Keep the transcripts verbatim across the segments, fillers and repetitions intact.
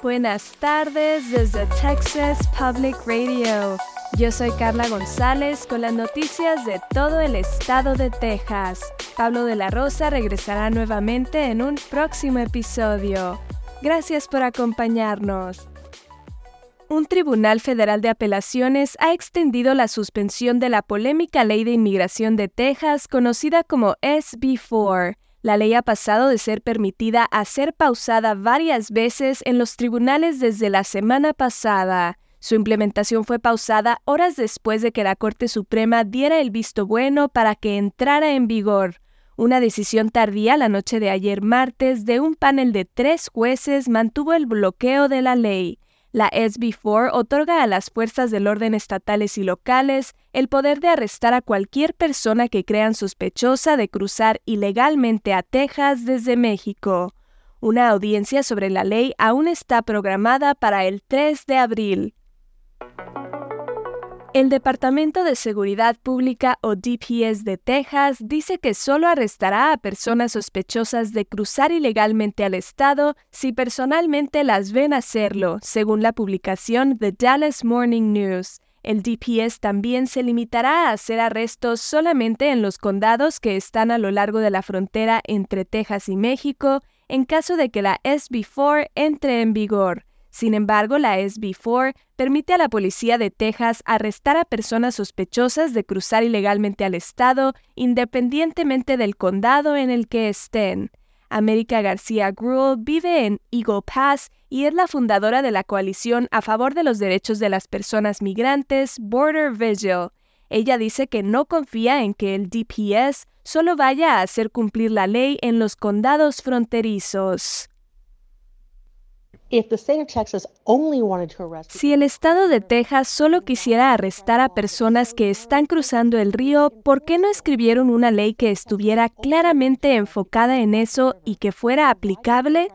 buenas tardes desde Texas Public Radio. Yo soy Carla González con las noticias de todo el estado de Texas. Pablo de la Rosa regresará nuevamente en un próximo episodio. Gracias por acompañarnos. Un tribunal federal de apelaciones ha extendido la suspensión de la polémica ley de inmigración de Texas conocida como S B cuatro. La ley ha pasado de ser permitida a ser pausada varias veces en los tribunales desde la semana pasada. Su implementación fue pausada horas después de que la Corte Suprema diera el visto bueno para que entrara en vigor. Una decisión tardía la noche de ayer martes de un panel de tres jueces mantuvo el bloqueo de la ley. La S B cuatro otorga a las fuerzas del orden estatales y locales el poder de arrestar a cualquier persona que crean sospechosa de cruzar ilegalmente a Texas desde México. Una audiencia sobre la ley aún está programada para el tres de abril. El Departamento de Seguridad Pública o D P S de Texas dice que solo arrestará a personas sospechosas de cruzar ilegalmente al estado si personalmente las ven hacerlo, según la publicación The Dallas Morning News. El D P S también se limitará a hacer arrestos solamente en los condados que están a lo largo de la frontera entre Texas y México, en caso de que la S B cuatro entre en vigor. Sin embargo, la S B cuatro permite a la policía de Texas arrestar a personas sospechosas de cruzar ilegalmente al estado, independientemente del condado en el que estén. América García Gruhl vive en Eagle Pass y es la fundadora de la coalición a favor de los derechos de las personas migrantes, Border Vigil. Ella dice que no confía en que el D P S solo vaya a hacer cumplir la ley en los condados fronterizos. Si el estado de Texas solo quisiera arrestar a personas que están cruzando el río, ¿por qué no escribieron una ley que estuviera claramente enfocada en eso y que fuera aplicable?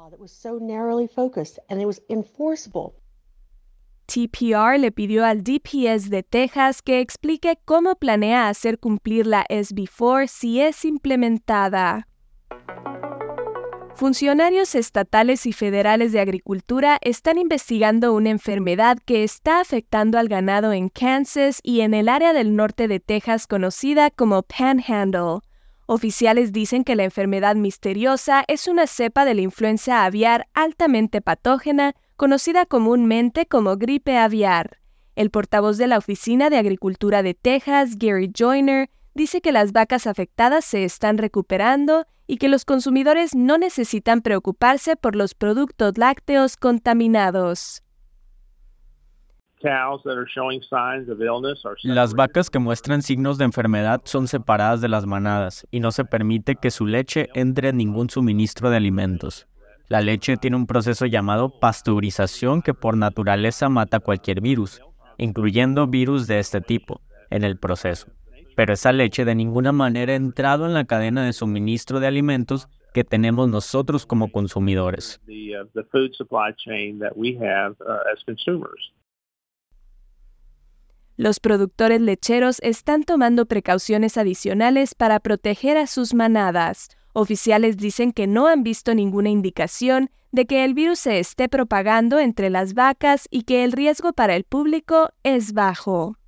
T P R le pidió al D P S de Texas que explique cómo planea hacer cumplir la S B cuatro si es implementada. Funcionarios estatales y federales de agricultura están investigando una enfermedad que está afectando al ganado en Kansas y en el área del norte de Texas conocida como Panhandle. Oficiales dicen que la enfermedad misteriosa es una cepa de la influenza aviar altamente patógena, conocida comúnmente como gripe aviar. El portavoz de la Oficina de Agricultura de Texas, Gary Joyner, dice que las vacas afectadas se están recuperando y que los consumidores no necesitan preocuparse por los productos lácteos contaminados. Las vacas que muestran signos de enfermedad son separadas de las manadas y no se permite que su leche entre en ningún suministro de alimentos. La leche tiene un proceso llamado pasteurización que por naturaleza mata cualquier virus, incluyendo virus de este tipo, en el proceso. Pero esa leche de ninguna manera ha entrado en la cadena de suministro de alimentos que tenemos nosotros como consumidores. Los productores lecheros están tomando precauciones adicionales para proteger a sus manadas. Oficiales dicen que no han visto ninguna indicación de que el virus se esté propagando entre las vacas y que el riesgo para el público es bajo.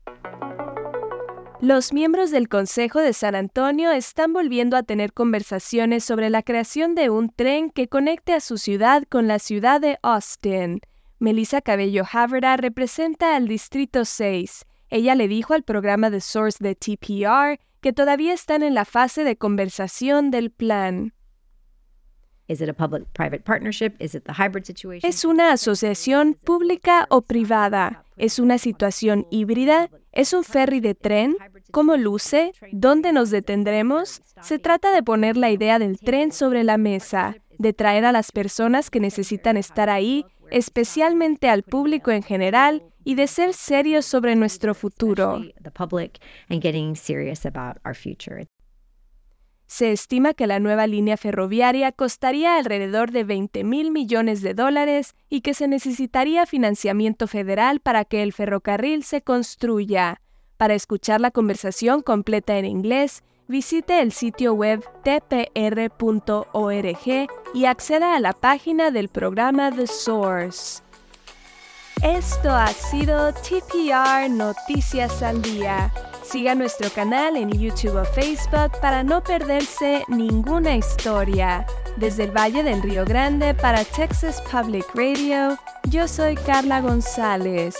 Los miembros del Consejo de San Antonio están volviendo a tener conversaciones sobre la creación de un tren que conecte a su ciudad con la ciudad de Austin. Melissa Cabello Haverda representa al Distrito seis. Ella le dijo al programa The Source de T P R que todavía están en la fase de conversación del plan. ¿Es una asociación pública o privada? ¿Es una situación híbrida? ¿Es un ferry de tren? ¿Cómo luce? ¿Dónde nos detendremos? Se trata de poner la idea del tren sobre la mesa, de traer a las personas que necesitan estar ahí, especialmente al público en general, y de ser serios sobre nuestro futuro. Se estima que la nueva línea ferroviaria costaría alrededor de veinte mil millones de dólares y que se necesitaría financiamiento federal para que el ferrocarril se construya. Para escuchar la conversación completa en inglés, visite el sitio web t p r punto org y acceda a la página del programa The Source. Esto ha sido T P R Noticias al Día. Siga nuestro canal en YouTube o Facebook para no perderse ninguna historia. Desde el Valle del Río Grande para Texas Public Radio, yo soy Carla González.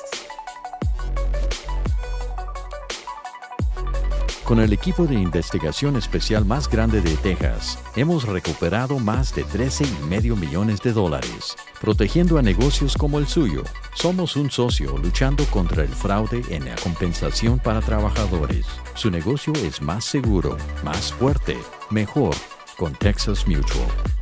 Con el equipo de investigación especial más grande de Texas, hemos recuperado más de trece y medio millones de dólares, protegiendo a negocios como el suyo. Somos un socio luchando contra el fraude en la compensación para trabajadores. Su negocio es más seguro, más fuerte, mejor con Texas Mutual.